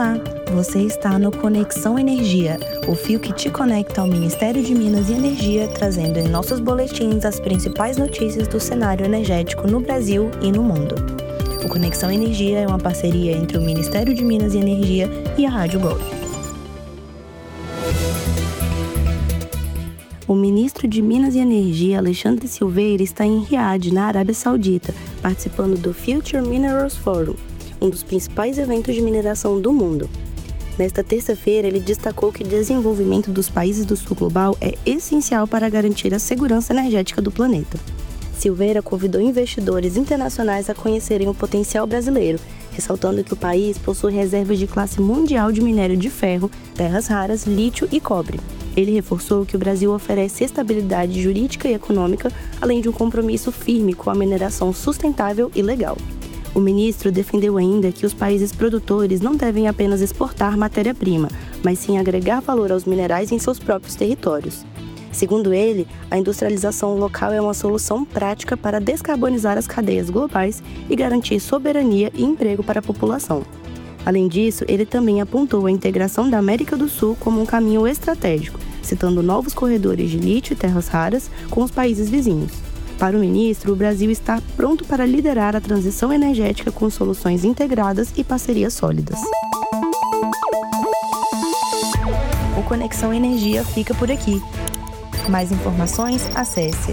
Olá, você está no Conexão Energia, o fio que te conecta ao Ministério de Minas e Energia, trazendo em nossos boletins as principais notícias do cenário energético no Brasil e no mundo. O Conexão Energia é uma parceria entre o Ministério de Minas e Energia e a Rádio Golf. O ministro de Minas e Energia, Alexandre Silveira, está em Riad, na Arábia Saudita, participando do Future Minerals Forum, um dos principais eventos de mineração do mundo. Nesta terça-feira, ele destacou que o desenvolvimento dos países do sul global é essencial para garantir a segurança energética do planeta. Silveira convidou investidores internacionais a conhecerem o potencial brasileiro, ressaltando que o país possui reservas de classe mundial de minério de ferro, terras raras, lítio e cobre. Ele reforçou que o Brasil oferece estabilidade jurídica e econômica, além de um compromisso firme com a mineração sustentável e legal. O ministro defendeu ainda que os países produtores não devem apenas exportar matéria-prima, mas sim agregar valor aos minerais em seus próprios territórios. Segundo ele, a industrialização local é uma solução prática para descarbonizar as cadeias globais e garantir soberania e emprego para a população. Além disso, ele também apontou a integração da América do Sul como um caminho estratégico, citando novos corredores de lítio e terras raras com os países vizinhos. Para o ministro, o Brasil está pronto para liderar a transição energética com soluções integradas e parcerias sólidas. O Conexão Energia fica por aqui. Mais informações, acesse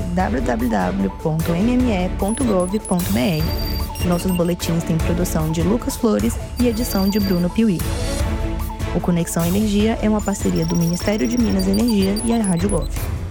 www.mme.gov.br. Nossos boletins têm produção de Lucas Flores e edição de Bruno Piuí. O Conexão Energia é uma parceria do Ministério de Minas e Energia e a Rádio Golf.